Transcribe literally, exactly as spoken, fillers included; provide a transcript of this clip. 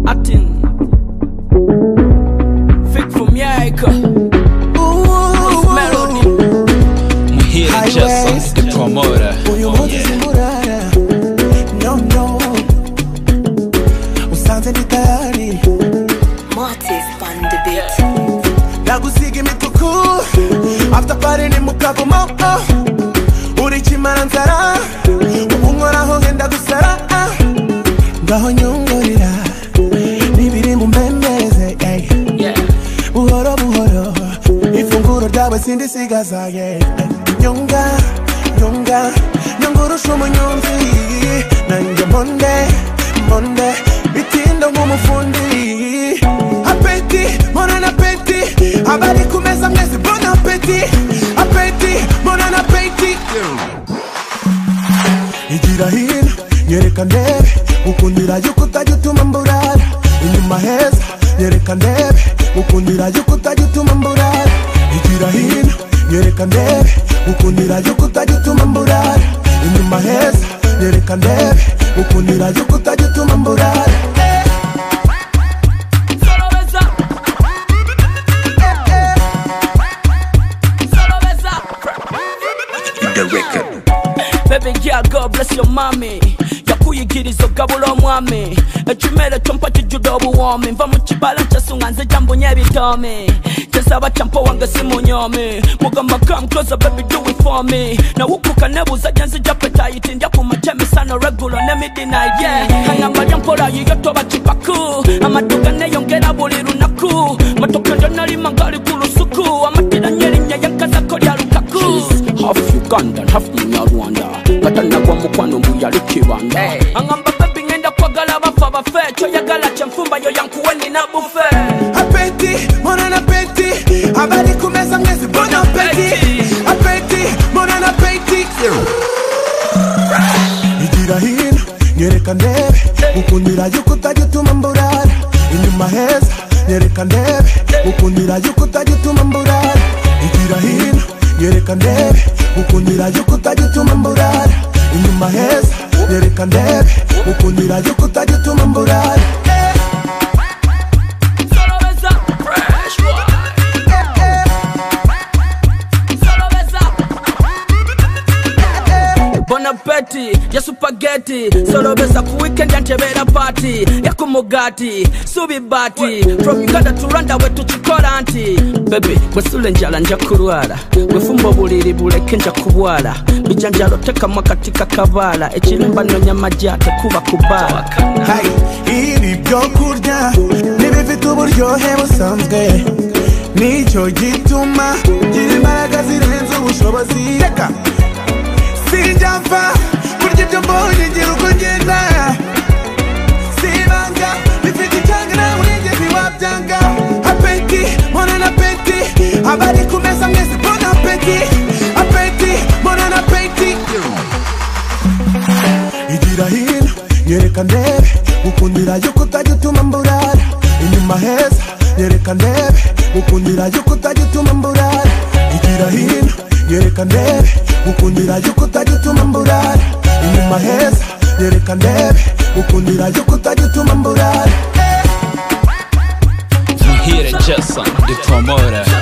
Martin, Vic from Yaika, Nice Melody, Muhire Jason, the promoter. Oh yeah. No, no. Usanze ni tayari. Martis on the beat. Nagusiga imituku. After party ni mukavumo. Uri chimara nzara. Unkoraho ngenda gusara. Ngaho nyongorera. Nibiri mu mbembeze. Buhoro buhoro. Ifunguro ryawe sindisigaza. Nyonga, nyonga. Nyongorusha umunyonzi. Nanjye monde, monde. Bitinda nk'umufundi. Apeti, mon appétit. Abari ku meza mwese bon appétit. Apeti, mon appétit. Igira hino, nyereka ndebe. Ukundira yuko utajya utuma mburara. Inyuma heza, nyereka ndebe. Ukundira yuko utajya utuma mburara. Igira hino, nyereka ndebe. Ukundira yuko utajya utuma mburara. Inyuma heza, nyereka ndebe. Ukundira yuko utajya utuma mburara. Baby girl, God bless your mommy. Yakuyigiriza ogabula omwami. Ekimere kyompa kijjudde obuwoomi. Nva mu kibala kyasunga nze jambunya ebitoomi. Kyesaba kyampa wange simunyomi. Mugamba come closer baby do it for me. Nawukuka nebuuza gye nzija appetite. Ndya ku makya emisano regular ne midnight yeah. Kangamba lya mpola yiyo toba kipaku. Amaduga neeyongera buli lunaku. Matoke ndonalima ngali ku lusuku. Amatira nnyo erinnya yankazako lya Lukaku. Half Uganda, half Munyarwanda. Katana kwa mukwano mbuyali kibanda. Angamba baby ngenda kwagala bafa bafe. Kyoyagala kyenfumba yo yankuwe nina bufe. Apeti, mon appétit. Abari ku meza mwese bon appétit. Apeti, mon appétit. Igira hino, nyereka ndebe. Ukundira yuko utajya utuma mburara. Inyuma heza, nyereka ndebe. Ukundira yuko utajya utuma mburara. Igira hino, nyereka ndebe. Ukundira yuko utajya utuma mburara. Inyuma heza, nyereka ndebe. Ukundira yuko utajya utuma mburara. Bon appétit, ya spaghetti. Solo besa ku weekend yantebera party. Ya ku mugati, subi bati. From Uganda to Rwanda we tukikola anti. Baby, mwesule njala nja kulwala. Mwefumbo buliri buleke nja kubwala. Bijanjalo teka mwakatika kabala. Ekirimba nonya majate kuba kubala. Hey, ibi byo kurya nibifite uburyohe busanzwe. Nicyo gituma gira imbaraga zirenze ubushobozi. Reka sijapfa kurya ibyo mbonye ngira uko ngenda. Sibanga bifite icyanga nawe wigeze wabyanga. Apeti, mon appétit. Abari ku meza mwese bon appétit. Apeti, mon appétit. Igira hino, nyereka ndebe. Ukundira yuko utajya utuma mburara. Inyuma heza, nyereka ndebe. Ukundira yuko utajya utuma mburara. Igira hino, nyereka ndebe. Ukundira yuko utajya utuma mburara. Inyuma heza, nyereka ndebe. Ukundira yuko utajya utuma mburara. Muhire Jason, the promoter.